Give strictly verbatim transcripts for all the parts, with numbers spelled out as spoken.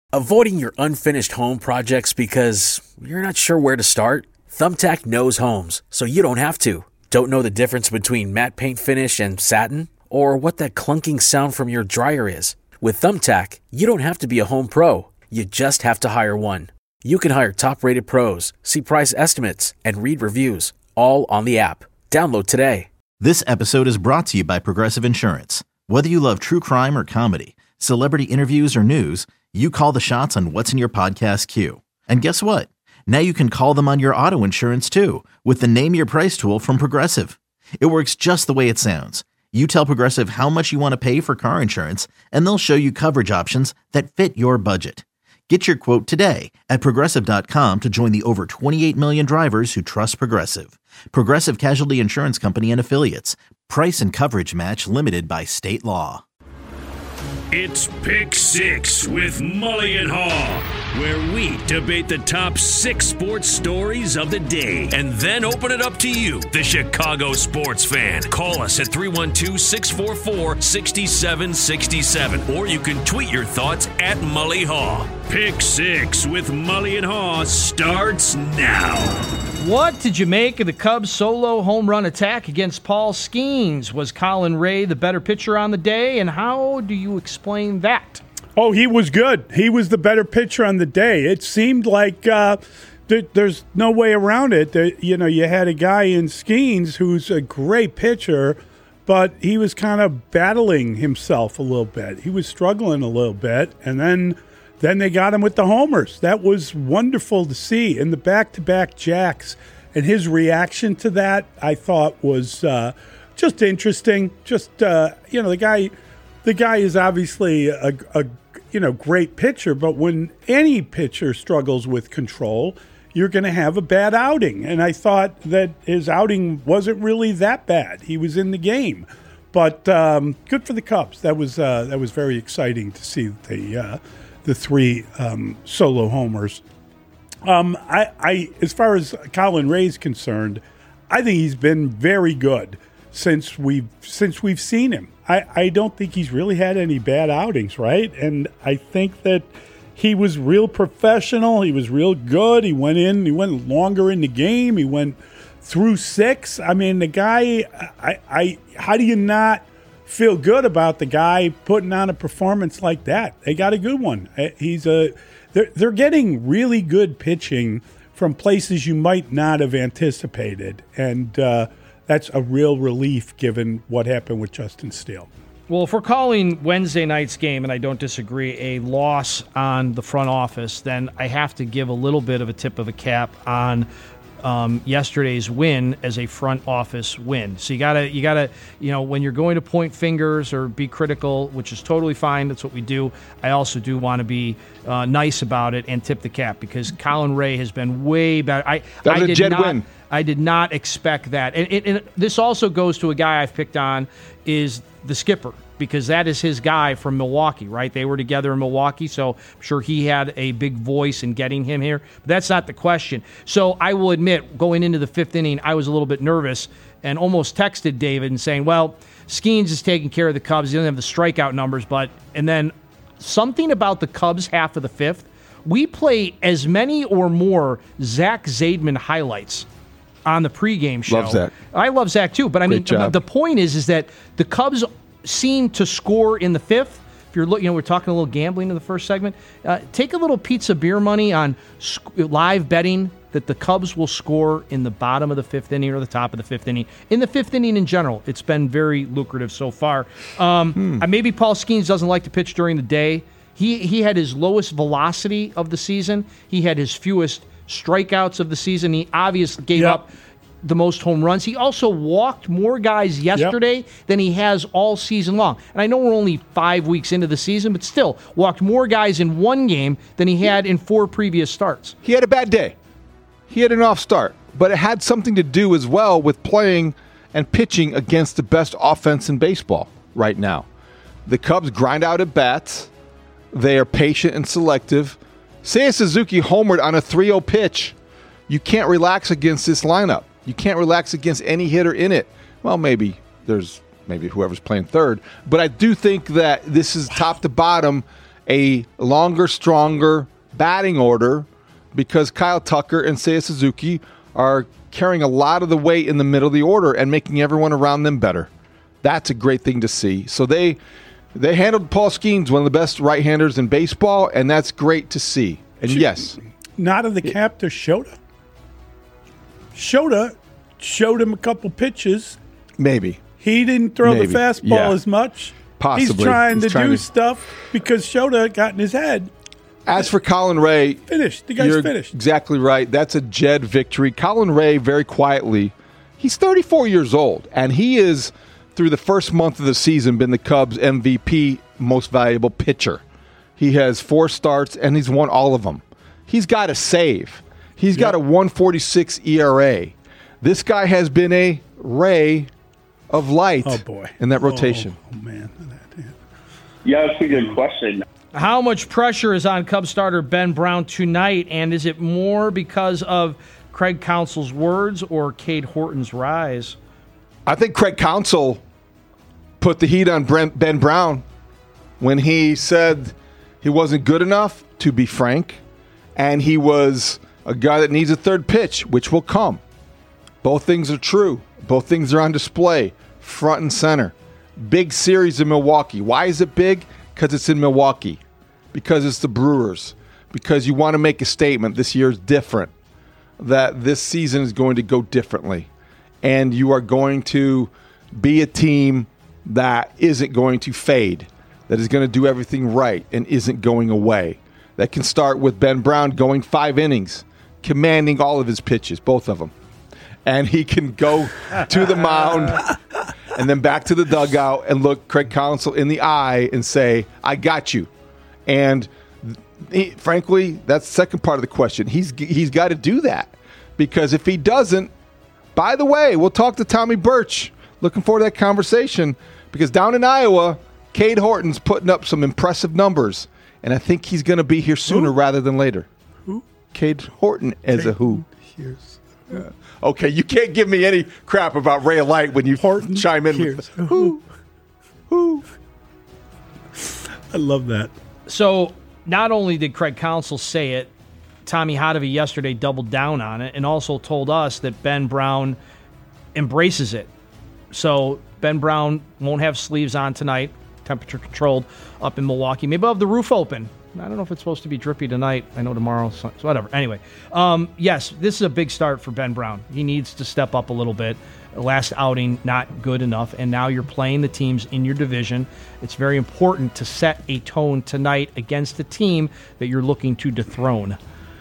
Avoiding your unfinished home projects because you're not sure where to start? Thumbtack knows homes, so you don't have to. Don't know the difference between matte paint finish and satin? Or what that clunking sound from your dryer is? With Thumbtack, you don't have to be a home pro. You just have to hire one. You can hire top-rated pros, see price estimates, and read reviews, all on the app. Download today. This episode is brought to you by Progressive Insurance. Whether you love true crime or comedy, celebrity interviews or news, you call the shots on what's in your podcast queue. And guess what? Now you can call them on your auto insurance too with the Name Your Price tool from Progressive. It works just the way it sounds. You tell Progressive how much you want to pay for car insurance, and they'll show you coverage options that fit your budget. Get your quote today at Progressive dot com to join the over twenty-eight million drivers who trust Progressive. Progressive Casualty Insurance Company and Affiliates. Price and coverage match limited by state law. It's Pick Six with Mully and Haw, where we debate the top six sports stories of the day and then open it up to you, the Chicago sports fan. Call us at three one two, six four four, six seven six seven, or you can tweet your thoughts at Mully Haw. Pick Six with Mully and Haw starts now. What did you make of the Cubs' solo home run attack against Paul Skeens? Was Colin Ray the better pitcher on the day, and how do you explain that? Oh, he was good. He was the better pitcher on the day. It seemed like uh, th- there's no way around it. That, you know, you had a guy in Skeens who's a great pitcher, but he was kind of battling himself a little bit. He was struggling a little bit, and then then they got him with the homers. That was wonderful to see. And the back-to-back jacks and his reaction to that, I thought was uh, just interesting. Just, uh, you know, the guy the guy is obviously a, a, you know, great pitcher, but when any pitcher struggles with control, you're going to have a bad outing. And I thought that his outing wasn't really that bad. He was in the game. But um, good for the Cubs. That was uh, that was very exciting to see the uh, the three um, solo homers. Um, I, I, as far as Colin Ray's concerned, I think he's been very good since we've since we've seen him. I, I don't think he's really had any bad outings, right? And I think that he was real professional. He was real good. He went in. He went longer in the game. He went through six. I mean, the guy. I, I how do you not feel good about the guy putting on a performance like that? They got a good one. He's a they're they're getting really good pitching from places you might not have anticipated, and uh, that's a real relief given what happened with Justin Steele. Well, if we're calling Wednesday night's game, and I don't disagree, a loss on the front office, then I have to give a little bit of a tip of a cap on Um, yesterday's win as a front office win. So you gotta, you gotta, you know, when you're going to point fingers or be critical, which is totally fine. That's what we do. I also do want to be uh, nice about it and tip the cap because Colin Ray has been way better. I, that was I a did Jed not, win. I did not expect that. And, and, and this also goes to a guy I've picked on is the skipper, because that is his guy from Milwaukee, right? They were together in Milwaukee, so I'm sure he had a big voice in getting him here. But that's not the question. So I will admit, going into the fifth inning, I was a little bit nervous and almost texted David and saying, well, Skeens is taking care of the Cubs. He doesn't have the strikeout numbers, but and then something about the Cubs half of the fifth, we play as many or more Zach Zaidman highlights on the pregame show. Love Zach. I love Zach too, but I mean, job. the point is, is that the Cubs seem to score in the fifth. If you're looking, you know, we're talking a little gambling in the first segment. Uh, take a little pizza beer money on sc- live betting that the Cubs will score in the bottom of the fifth inning or the top of the fifth inning. In the fifth inning in general, it's been very lucrative so far. Um, hmm. Maybe Paul Skeens doesn't like to pitch during the day. He he had his lowest velocity of the season. He had his fewest strikeouts of the season. He obviously gave yep. up the most home runs. He also walked more guys yesterday yep. than he has all season long. And I know we're only five weeks into the season, but still walked more guys in one game than he had in four previous starts. He had a bad day. He had an off start, but it had something to do as well with playing and pitching against the best offense in baseball right now. The Cubs grind out at bats. They are patient and selective. Seiya Suzuki homered on a three oh pitch. You can't relax against this lineup. You can't relax against any hitter in it. Well, maybe there's maybe whoever's playing third. But I do think that this is top to bottom a longer, stronger batting order because Kyle Tucker and Seiya Suzuki are carrying a lot of the weight in the middle of the order and making everyone around them better. That's a great thing to see. So they they handled Paul Skeens, one of the best right-handers in baseball, and that's great to see. And yes. Not of the cap to Shota. Shota showed him a couple pitches. Maybe. He didn't throw Maybe. the fastball Yeah. as much. Possibly. He's trying He's to trying do to- stuff because Shota got in his head. As for Colin Ray, Finished. The guy's you're finished. exactly right. That's a Jed victory. Colin Ray, very quietly, he's thirty-four years old, and he is, through the first month of the season, been the Cubs' M V P, most valuable pitcher. He has four starts, and he's won all of them. He's got a save. He's got a one forty-six E R A. This guy has been a ray of light Oh, boy. in that rotation. Oh, oh man. Yeah, that's a good question. How much pressure is on Cubs starter Ben Brown tonight, and is it more because of Craig Counsell's words or Cade Horton's rise? I think Craig Counsell put the heat on Brent, Ben Brown when he said he wasn't good enough, to be frank, and he was a guy that needs a third pitch, which will come. Both things are true. Both things are on display, front and center. Big series in Milwaukee. Why is it big? Because it's in Milwaukee. Because it's the Brewers. Because you want to make a statement. This year is different. That this season is going to go differently. And you are going to be a team that isn't going to fade. That is going to do everything right and isn't going away. That can start with Ben Brown going five innings, commanding all of his pitches, both of them. And he can go to the mound and then back to the dugout and look Craig Counsell in the eye and say, I got you. And he, frankly, that's the second part of the question. He's He's got to do that. Because if he doesn't, by the way, we'll talk to Tommy Birch. Looking forward to that conversation. Because down in Iowa, Cade Horton's putting up some impressive numbers. And I think he's going to be here sooner Who? rather than later. Who? Cade Horton as a who. Here's Uh, okay, you can't give me any crap about Ray of Light when you Horton. chime in Here's with who. who. I love that. So not only did Craig Counsell say it, Tommy Hotovy yesterday doubled down on it and also told us that Ben Brown embraces it. So Ben Brown won't have sleeves on tonight, temperature controlled up in Milwaukee. Maybe I'll have the roof open. I don't know if it's supposed to be drippy tonight. I know tomorrow, so whatever. Anyway, um, yes, this is a big start for Ben Brown. He needs to step up a little bit. Last outing, not good enough, and now you're playing the teams in your division. It's very important to set a tone tonight against the team that you're looking to dethrone.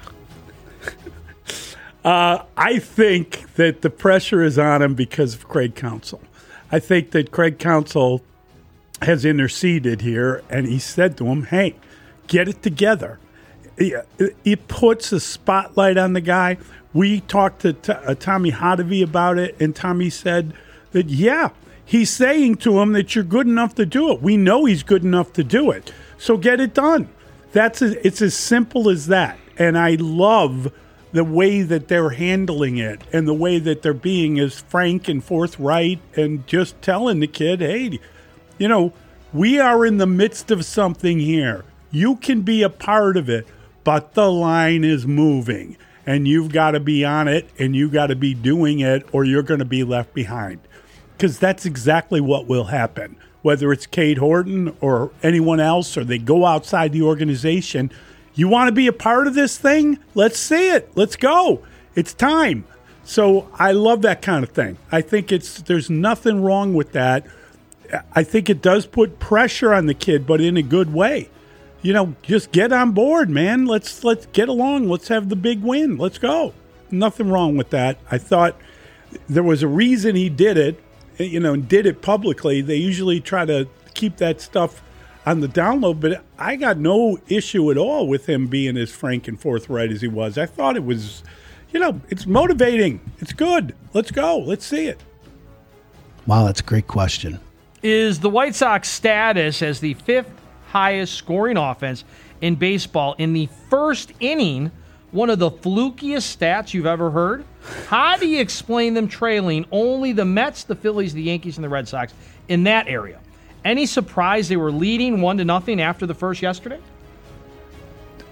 Uh, I think that the pressure is on him because of Craig Counsell. I think that Craig Counsell has interceded here, and he said to him, hey, get it together. It, it puts a spotlight on the guy. We talked to t- uh, Tommy Hotovy about it, and Tommy said that, yeah, he's saying to him that you're good enough to do it. We know he's good enough to do it. So get it done. That's a, it's as simple as that. And I love the way that they're handling it and the way that they're being as frank and forthright and just telling the kid, hey, you know, we are in the midst of something here. You can be a part of it, but the line is moving, and you've got to be on it, and you've got to be doing it, or you're going to be left behind. Because that's exactly what will happen. Whether it's Cade Horton or anyone else, or they go outside the organization, you want to be a part of this thing? Let's see it. Let's go. It's time. So I love that kind of thing. I think it's there's nothing wrong with that. I think it does put pressure on the kid, but in a good way. You know, just get on board, man. Let's let's get along. Let's have the big win. Let's go. Nothing wrong with that. I thought there was a reason he did it, you know, and did it publicly. They usually try to keep that stuff on the download, but I got no issue at all with him being as frank and forthright as he was. I thought it was, you know, it's motivating. It's good. Let's go. Let's see it. Wow, that's a great question. Is the White Sox status as the fifth highest scoring offense in baseball in the first inning one of the flukiest stats you've ever heard? How do you explain them trailing only the Mets, the Phillies, the Yankees, and the Red Sox in that area? Any surprise they were leading one to nothing after the first yesterday?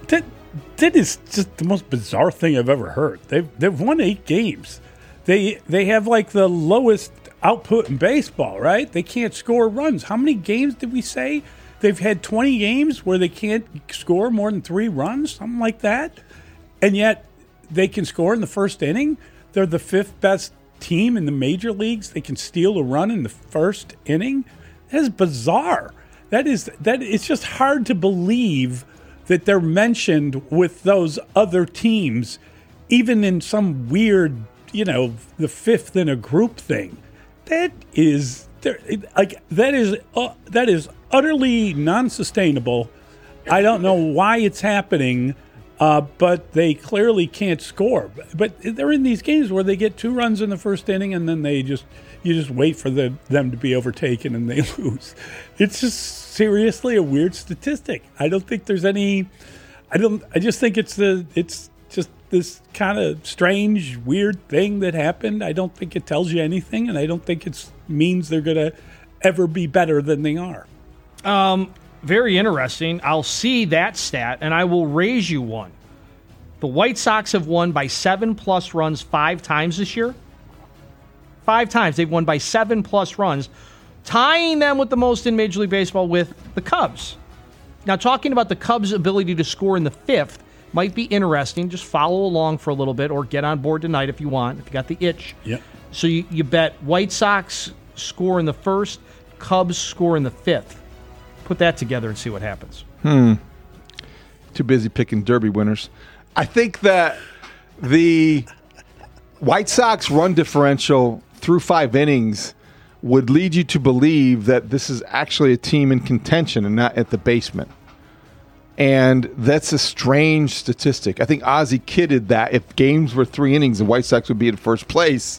that that is just the most bizarre thing I've ever heard. They've they've won eight games. They they have like the lowest output in baseball, right? They can't score runs. How many games did we say? They've had twenty games where they can't score more than three runs, something like that. And yet they can score in the first inning. They're the fifth best team in the major leagues. They can steal a run in the first inning. That is bizarre. That is that it's just hard to believe that they're mentioned with those other teams, even in some weird, you know, the fifth in a group thing. That is like that is uh, that is utterly non-sustainable. I don't know why it's happening, uh, but they clearly can't score. But they're in these games where they get two runs in the first inning, and then they just you just wait for the, them to be overtaken, and they lose. It's just seriously a weird statistic. I don't think there's any. I don't. I just think it's the. It's just this kind of strange, weird thing that happened. I don't think it tells you anything, and I don't think it means they're going to ever be better than they are. Um, very interesting. I'll see that stat, and I will raise you one. The White Sox have won by seven-plus runs five times this year. Five times. They've won by seven-plus runs, tying them with the most in Major League Baseball with the Cubs. Now, talking about the Cubs' ability to score in the fifth might be interesting. Just follow along for a little bit or get on board tonight if you want, if you got the itch. Yep. So you, you bet White Sox score in the first, Cubs score in the fifth. Put that together and see what happens. Hmm. Too busy picking Derby winners. I think that the White Sox run differential through five innings would lead you to believe that this is actually a team in contention and not at the basement. And that's a strange statistic. I think Ozzie kidded that if games were three innings, the White Sox would be in first place.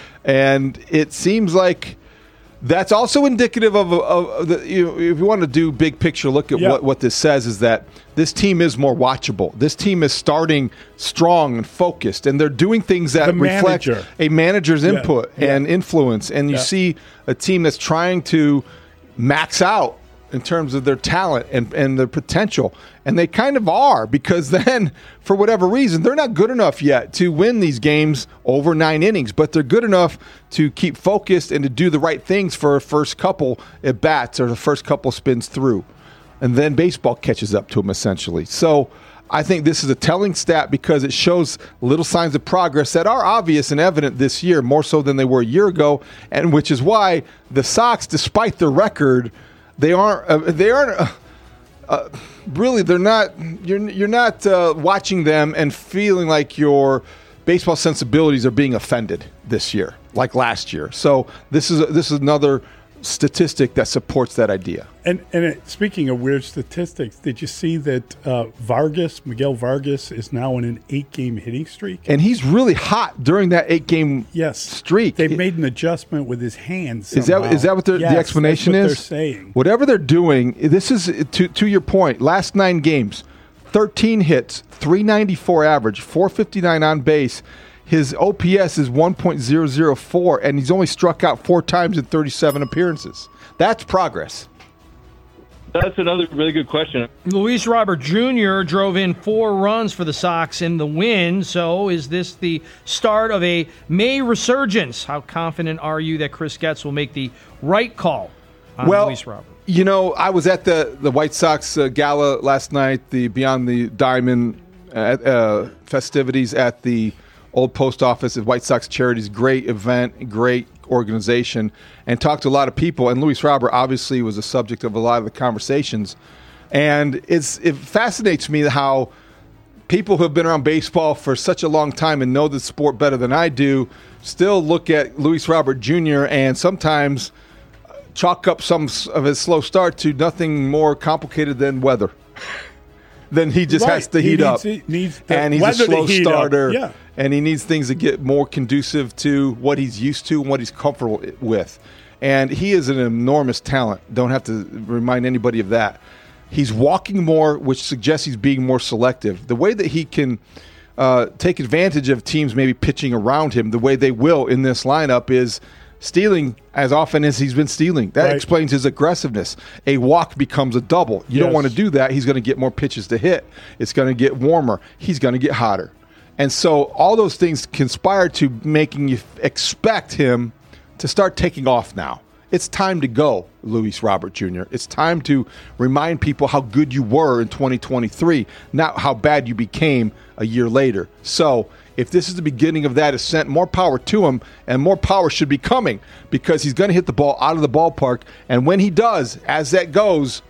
And it seems like that's also indicative of, of, of the, you know, if you want to do big picture, look at yeah. what, what this says is that this team is more watchable. This team is starting strong and focused, and they're doing things that the reflect manager. a manager's yeah. input yeah. and influence. And you yeah. see a team that's trying to max out in terms of their talent and, and their potential. And they kind of are, because then, for whatever reason, they're not good enough yet to win these games over nine innings, but they're good enough to keep focused and to do the right things for a first couple at bats or the first couple spins through. And then baseball catches up to them, essentially. So I think this is a telling stat because it shows little signs of progress that are obvious and evident this year, more so than they were a year ago, and which is why the Sox, despite their record, They aren't. Uh, they aren't. Uh, uh, really, they're not. You're. You're not uh, watching them and feeling like your baseball sensibilities are being offended this year, like last year. So this is a, this is another statistic that supports that idea. And and it, speaking of weird statistics, did you see that uh, Vargas, Miguel Vargas, is now in an eight-game hitting streak? And he's really hot during that eight-game yes. streak. They've made an adjustment with his hands. Is that is that what yes, the explanation that's what is? They're saying whatever they're doing. This is to to your point. Last nine games, thirteen hits, three ninety-four average, four fifty-nine on base. His O P S is one point oh oh four, and he's only struck out four times in thirty-seven appearances. That's progress. That's another really good question. Luis Robert Junior drove in four runs for the Sox in the win. So is this the start of a May resurgence? How confident are you that Chris Getz will make the right call on well, Luis Robert? You know, I was at the, the White Sox uh, gala last night, the Beyond the Diamond uh, uh, festivities at the Old Post Office at White Sox Charities. Great event, great organization, and talked to a lot of people. And Luis Robert obviously was a subject of a lot of the conversations. And it's it fascinates me how people who have been around baseball for such a long time and know the sport better than I do still look at Luis Robert Junior and sometimes chalk up some of his slow start to nothing more complicated than weather. Then he just right. has to he heat needs, up. He needs and he's a slow starter. Yeah. And he needs things to get more conducive to what he's used to and what he's comfortable with. And he is an enormous talent. Don't have to remind anybody of that. He's walking more, which suggests he's being more selective. The way that he can uh, take advantage of teams maybe pitching around him, the way they will in this lineup, is stealing as often as he's been stealing. That Right. explains his aggressiveness. A walk becomes a double. You don't Yes. want to do that. He's going to get more pitches to hit. It's going to get warmer. He's going to get hotter. And so all those things conspire to making you expect him to start taking off now. It's time to go, Luis Robert Junior It's time to remind people how good you were in twenty twenty-three, not how bad you became a year later. So if this is the beginning of that ascent, more power to him, and more power should be coming because he's going to hit the ball out of the ballpark. And when he does, as that goes,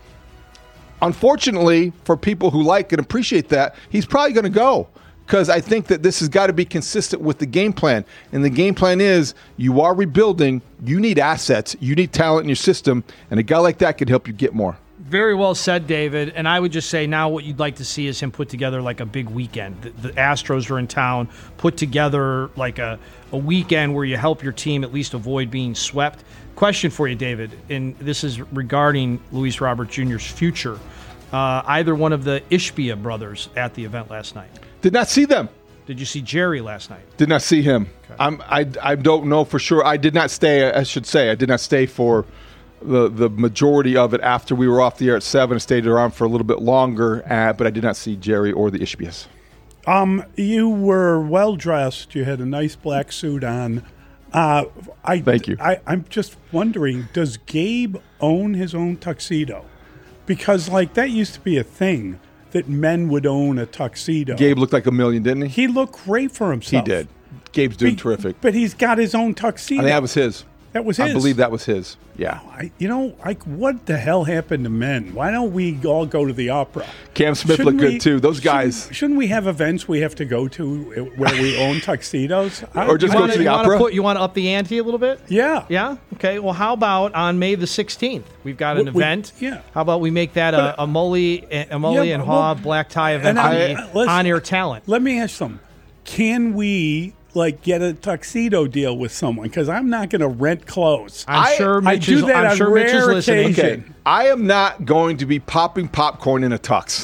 unfortunately, for people who like and appreciate that, he's probably going to go. Because I think that this has got to be consistent with the game plan. And the game plan is you are rebuilding. You need assets. You need talent in your system. And a guy like that could help you get more. Very well said, David. And I would just say now what you'd like to see is him put together like a big weekend. The, the Astros are in town. Put together like a, a weekend where you help your team at least avoid being swept. Question for you, David, and this is regarding Luis Robert Junior's future. Uh, either one of the Ishbia brothers at the event last night? Did not see them. Did you see Jerry last night? Did not see him. Okay. I'm, I, I don't know for sure. I did not stay, I should say. I did not stay for the the majority of it after we were off the air at seven. I stayed around for a little bit longer, uh, but I did not see Jerry or the Ishbias. Um, you were well dressed. You had a nice black suit on. Uh, I Thank you. I, I'm just wondering, does Gabe own his own tuxedo? Because like that used to be a thing that men would own a tuxedo. Gabe looked like a million, didn't he? He looked great for He himself. did. Gabe's doing Be- terrific. But he's got his own tuxedo. I think that was his. That was his. I believe that was his. Yeah. I, you know, like what the hell happened to men? Why don't we all go to the opera? Cam Smith Shouldn't looked we- good too. Those guys. Shouldn't, shouldn't we have events we have to go to where we own tuxedos? I- Or just You go wanna, to the you wanna opera? Put, you want to up the ante a little bit? Yeah. Yeah? Okay. Well, how about on May the sixteenth? We've got an We- we- event. yeah. How about we make that a, a Mully, a Mully Yeah, and but- Haw well, black tie event and for I- the let's- on-air talent? Let me ask something. Can we like get a tuxedo deal with someone? Because I'm not going to rent clothes. I'm I- sure I Mitch do is, that I'm on sure Mitch is rare listening. occasion. Okay. I am not going to be popping popcorn in a tux.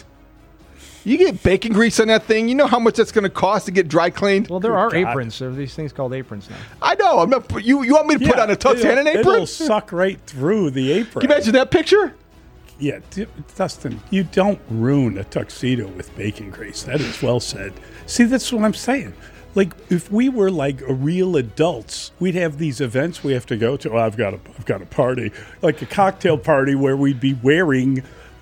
You get bacon grease on that thing. You know how much that's going to cost to get dry cleaned? Well, there are God. aprons. There are these things called aprons now. I know. I'm not. You you want me to put on a tux it'll- and an apron? It'll Can suck right through the apron. you imagine that picture? Yeah, D- Dustin, you don't ruin a tuxedo with bacon grease. That is well said. See, that's what I'm saying. Like, if we were like real adults, we'd have these events we have to go to. Oh, I've got a, I've got a party, like a cocktail party where we'd be wearing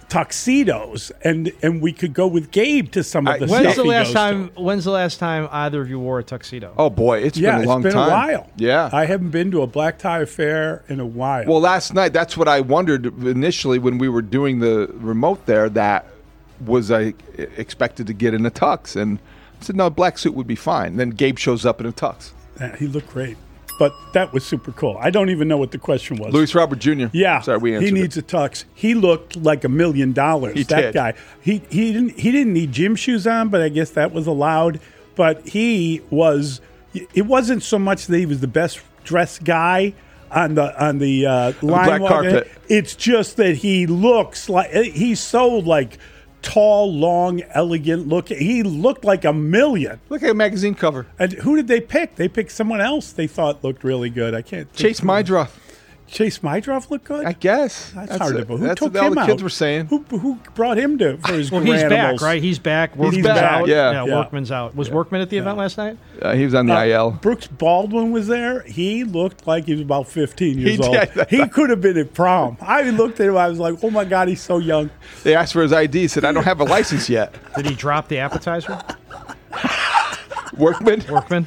tuxedos, and and we could go with Gabe to some of I- the When's stuff the he last goes time? to. When's the last time either of you wore a tuxedo? Oh boy, it's Yeah, been a long it's been time. a while. Yeah. I haven't been to a black tie affair in a while. Well, last night, that's what I wondered initially when we were doing the remote there. That was I expected to get in a tux, and I said no, a black suit would be fine. Then Gabe shows up in a tux. Yeah, he looked great, but that was super cool. I don't even know what the question was. Luis Robert Junior Yeah, sorry, we answered he needs it. a tux. He looked like a million dollars. He that did. guy. He he didn't he didn't need gym shoes on, but I guess that was allowed. But he was. It wasn't so much that he was the best dressed guy on the on the uh, line black walking. carpet. It's just that he looks like he's so like tall, long, elegant looking. He looked like a million. Look at a magazine cover. And who did they pick? They picked someone else they thought looked really good. I can't. think Chase who- Mydroff, Chase Mydroff looked good. I guess. That's, hard to believe. Who That's took what all him the out? kids were saying. Who, who brought him to for his Well, he's back, animals? right? He's back. Workman's back, out. yeah. Yeah. Workman's out. Was Workman at the event last night? Uh, he was on the Uh, I L. Brooks Baldwin was there. He looked like he was about fifteen years He old. did. He could have been at prom. I looked at him. I was like, "Oh my God, he's so young." They asked for his I D. He said, I don't have a license yet. Did he drop the appetizer? Workman? Workman?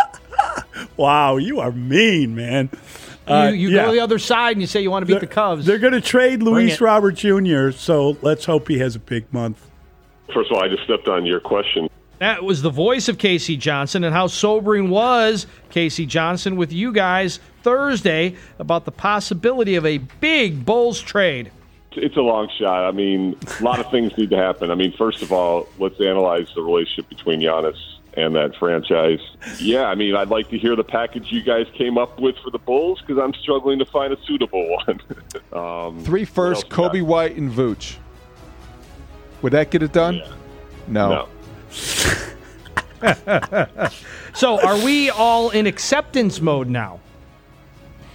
Wow, you are mean, man. Uh, you you yeah. go to the other side and you say you want to beat the Cubs. They're going to trade Luis it. Robert Junior So let's hope he has a big month. First of all, I just stepped on your question. That was the voice of Casey Johnson, and how sobering was Casey Johnson with you guys Thursday about the possibility of a big Bulls trade. It's a long shot. I mean, a lot of things need to happen. I mean, first of all, let's analyze the relationship between Giannis and that franchise. Yeah, I mean, I'd like to hear the package you guys came up with for the Bulls because I'm struggling to find a suitable one. um, Three what first, else we Kobe got? White and Vooch. Would that get it done? Yeah. No. No. So are we all in acceptance mode now?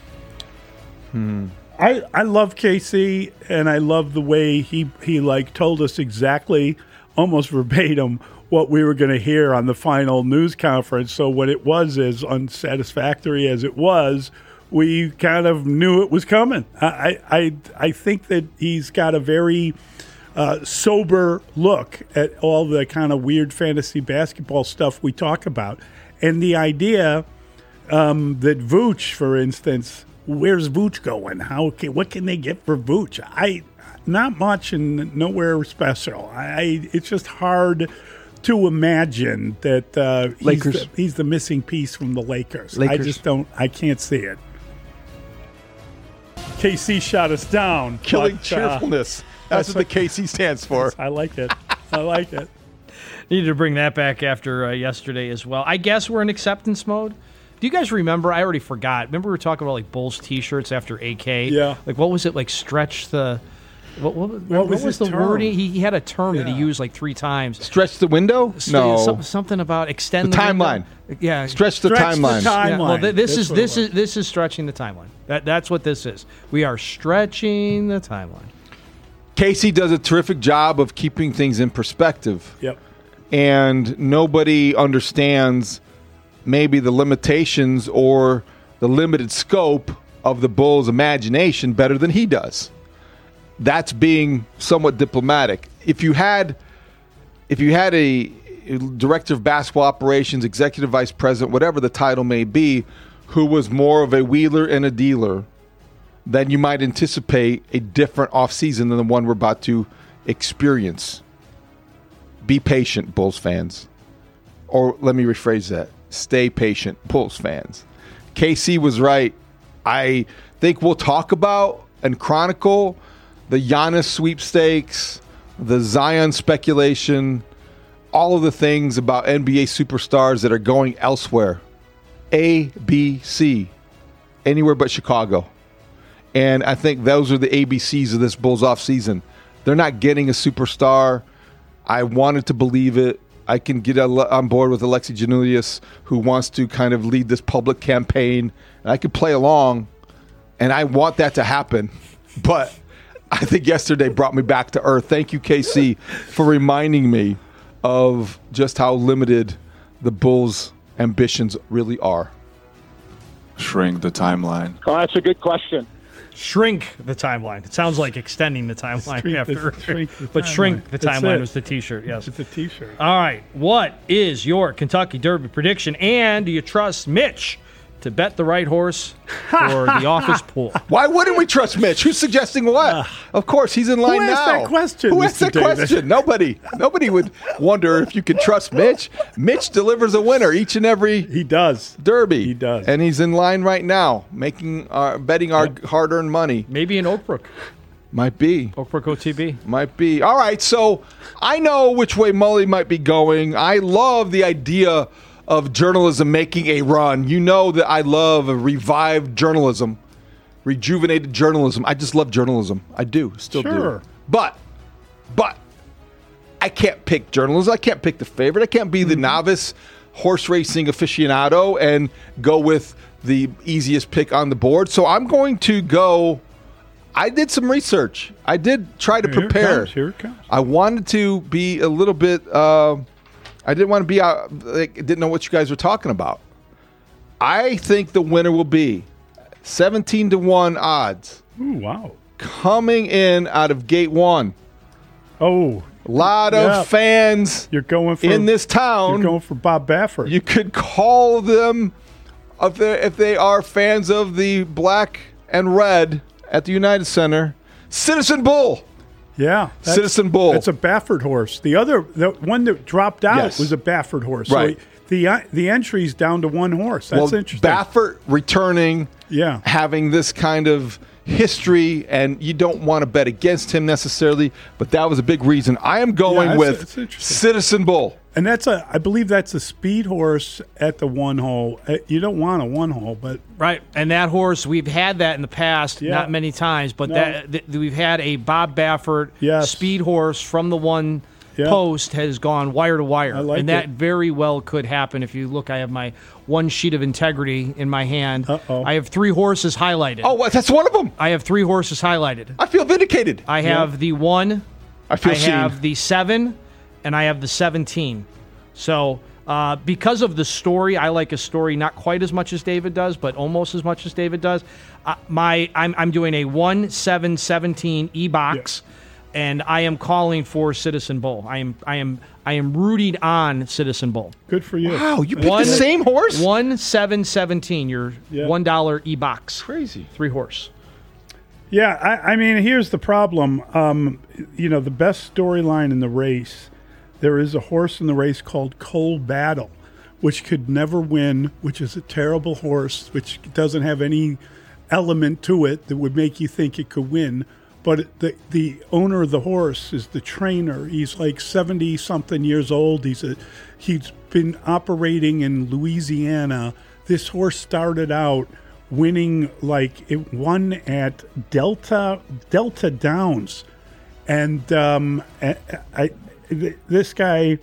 Hmm. I, I love K C, and I love the way he, he like told us exactly, almost verbatim, what we were going to hear on the final news conference. So what it was, as unsatisfactory as it was, we kind of knew it was coming. I I, I think that he's got a very uh, sober look at all the kind of weird fantasy basketball stuff we talk about. And the idea um, that Vooch, for instance, where's Vooch going? How can, what can they get for Vooch? I not much and nowhere special. I it's just hard to imagine that uh, he's, Lakers. the, he's the missing piece from the Lakers. Lakers. I just don't. I can't see it. K C shot us down. Killing but, uh, cheerfulness. That's, that's what the K C stands for. I like it. I like it. Needed to bring that back after uh, yesterday as well. I guess we're in acceptance mode. Do you guys remember? I already forgot. Remember we were talking about like Bulls T-shirts after A K? Yeah. Like what was it? Like stretch the. What, what, what, what was was, his the term? wording? He, he had a term Yeah. that he used like three times. Stretch the window? St- No. some- something about extend The the, timeline. window. Yeah. Stretch the Stretch the timeline. time- Yeah, well, th- timeline. this That's is what it this was. is this is stretching the timeline. That that's what this is. We are stretching the timeline. Casey does a terrific job of keeping things in perspective. Yep. And nobody understands maybe the limitations or the limited scope of the Bulls' imagination better than he does. That's being somewhat diplomatic. If you had, if you had a director of basketball operations, executive vice president, whatever the title may be, who was more of a wheeler and a dealer, then you might anticipate a different offseason than the one we're about to experience. Be patient, Bulls fans. Or let me rephrase that. Stay patient, Bulls fans. K C was right. I think we'll talk about and chronicle the Giannis sweepstakes, the Zion speculation, all of the things about N B A superstars that are going elsewhere. A, B, C. Anywhere but Chicago. And I think those are the A B Cs of this Bulls offseason. They're not getting a superstar. I wanted to believe it. I can get on board with Alexi Giannoulias, who wants to kind of lead this public campaign. And I could play along, and I want that to happen. But I think yesterday brought me back to earth. Thank you, K C, for reminding me of just how limited the Bulls' ambitions really are. Shrink the timeline. Oh, that's a good question. Shrink the timeline. It sounds like extending the timeline Shrink the- after, shrink the but timeline. shrink the That's timeline it. was the T-shirt. Yes, It's a T-shirt. All right. What is your Kentucky Derby prediction? And do you trust Mitch to bet the right horse for the office pool? Why wouldn't we trust Mitch? Who's suggesting what? Of course, he's in line Who asked now. that question, Who asked Mister that Davis? question? Nobody. Nobody would wonder if you could trust Mitch. Mitch delivers a winner each and every He does. Derby. He does. And he's in line right now, making our, betting our hard-earned money. Maybe in Oakbrook. Might be. Oakbrook O T B. Might be. All right, so I know which way Mully might be going. I love the idea of journalism making a run. You know that I love a revived journalism, rejuvenated journalism. I just love journalism. I do, still Sure. do. But, but, I can't pick journalism. I can't pick the favorite. I can't be the novice horse racing aficionado and go with the easiest pick on the board. So I'm going to go. I did some research. I did try to Here it prepare. comes, here it comes. I wanted to be a little bit. Uh, I didn't want to be out. Like, didn't know what you guys were talking about. I think the winner will be seventeen to one odds. Ooh, wow. Coming in out of gate one. Oh, a lot yeah. of fans. You're going for in this town. You're going for Bob Baffert. You could call them if they if they are fans of the black and red at the United Center, Citizen Bull. Yeah, that's- Citizen Bull. That's a Baffert horse. The other, the one that dropped out Yes. was a Baffert horse. Right. So the uh, the entry's down to one horse. That's well, interesting. Baffert returning, yeah, having this kind of history, and you don't want to bet against him necessarily, but that was a big reason. I am going Yeah, that's- with that's interesting. Citizen Bull. And that's a, I believe that's a speed horse at the one hole. Uh, You don't want a one hole, but Right, and that horse, we've had that in the past, Yeah. not many times, but No. that th- we've had a Bob Baffert Yes. speed horse from the one Yeah. post has gone wire to wire. I like and that it. very well could happen. If you look, I have my one sheet of integrity in my hand. Uh-oh. I have three horses highlighted. Oh, what? That's one of them. I have three horses highlighted. I feel vindicated. I have the one, I feel I seen. have the seven, and I have the seventeen. So uh, because of the story, I like a story not quite as much as David does, but almost as much as David does. Uh, my I'm, I'm doing a one seven seventeen e-box, yeah. and I am calling for Citizen Bull. I am I am I am rooting on Citizen Bull. Good for you. Wow, you picked One- the same horse? One seven seventeen. Your Yeah. one dollar e-box. Crazy. Three horse. Yeah, I, I mean, here's the problem. Um, you know, the best storyline in the race, there is a horse in the race called Coal Battle, which could never win, which is a terrible horse, which doesn't have any element to it that would make you think it could win. But the the owner of the horse is the trainer. He's like seventy something years old. He's a he's been operating in Louisiana. This horse started out winning, like it won at Delta Delta Downs, and um, I, I this guy,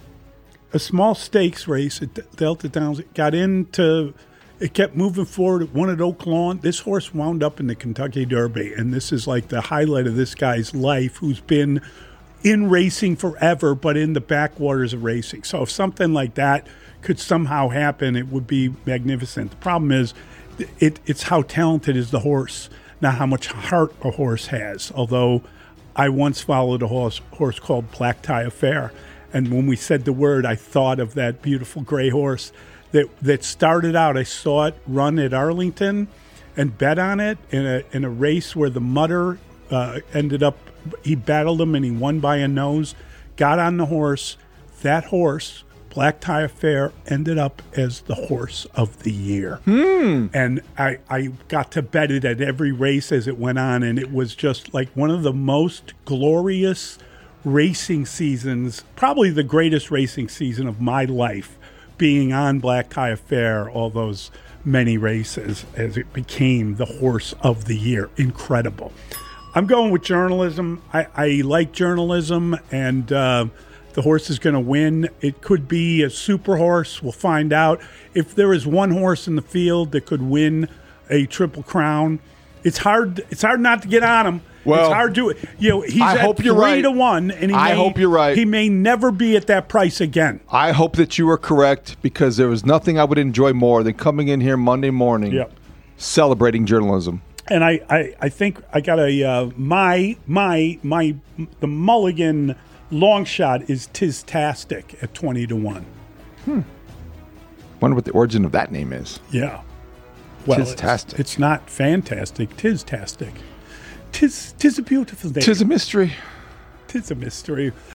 a small stakes race at Delta Downs, got into. It kept moving forward. It won at Oak Lawn. This horse wound up in the Kentucky Derby, and this is like the highlight of this guy's life, who's been in racing forever, but in the backwaters of racing. So if something like that could somehow happen, it would be magnificent. The problem is, it, it's how talented is the horse, not how much heart a horse has. Although I once followed a horse, horse called Black Tie Affair, and when we said the word, I thought of that beautiful gray horse that that started out. I saw it run at Arlington and bet on it in a in a race where the mutter uh, ended up, he battled him and he won by a nose, got on the horse. That horse, Black Tie Affair, ended up as the horse of the year. Hmm. And I, I got to bet it at every race as it went on, and it was just like one of the most glorious racing seasons, probably the greatest racing season of my life, being on Black Tie Affair all those many races as it became the horse of the year. Incredible. I'm going with journalism. I, I like journalism, and uh, the horse is going to win. It could be a super horse. We'll find out. If there is one horse in the field that could win a Triple Crown, it's hard. It's hard not to get on him. Well, it's hard to. You know, he's I at hope you're three right. to one, and he I may, hope you're right. He may never be at that price again. I hope that you are correct, because there was nothing I would enjoy more than coming in here Monday morning Yep. celebrating journalism. And I, I, I think I got a uh, my my my the mulligan long shot is Tiztastic at twenty to one. Hmm. Wonder what the origin of that name is. Yeah. Well, Tiztastic. It's, it's not fantastic. Tiztastic. Tis tis a beautiful day. Tis a mystery. Tis a mystery.